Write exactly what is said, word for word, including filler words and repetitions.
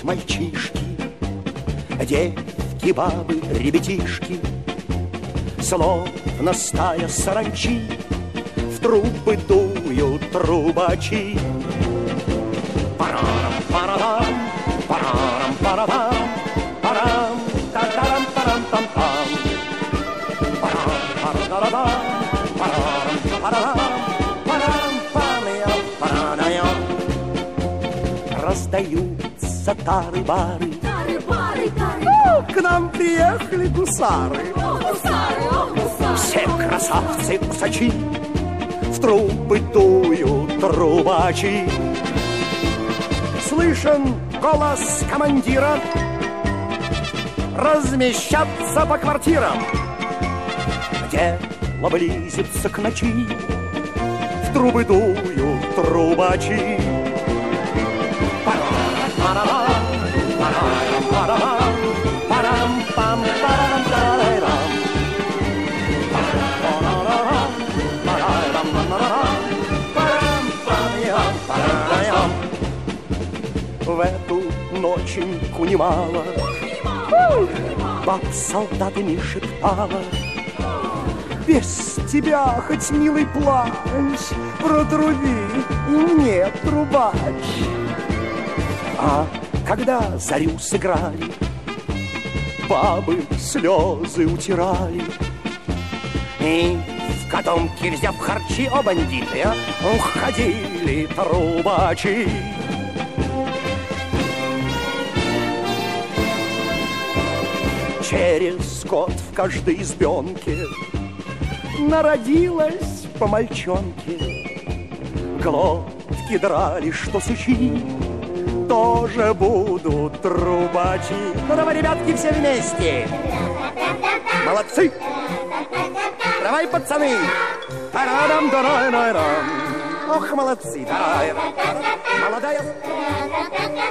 мальчишки, девки, бабы, ребятишки, словно стая саранчи, в трубы дуют трубачи. Парам, парам, парам, парам, парам, тарам, тарам, там, там. Парам, парам, парам, парам, парам, парам, парам. Раздаются тары-бары, Тары-бары, тары. О, к нам приехали гусары. О, гусары, о, гусары. Все красавцы-усачи, в трубы дуют трубачи. Слышен голос командира: размещаться по квартирам. Дело близится к ночи, в трубы дуют трубачи. В эту ноченьку немало баб с солдатами шептала: без тебя хоть милый плач, протруби и мне, трубач. А когда зарю сыграли, бабы слезы утирали. И в котомке, взяв харчи, о, бандиты, а, уходили трубачи. Через год в каждой избенке народилась по мальчонке. Глотки драли, что сучи, тоже будут трубачи. Ну давай, ребятки, все вместе. Молодцы! Давай, пацаны! Тарарам-дарай-рай-рам. Ох, молодцы! Молодая!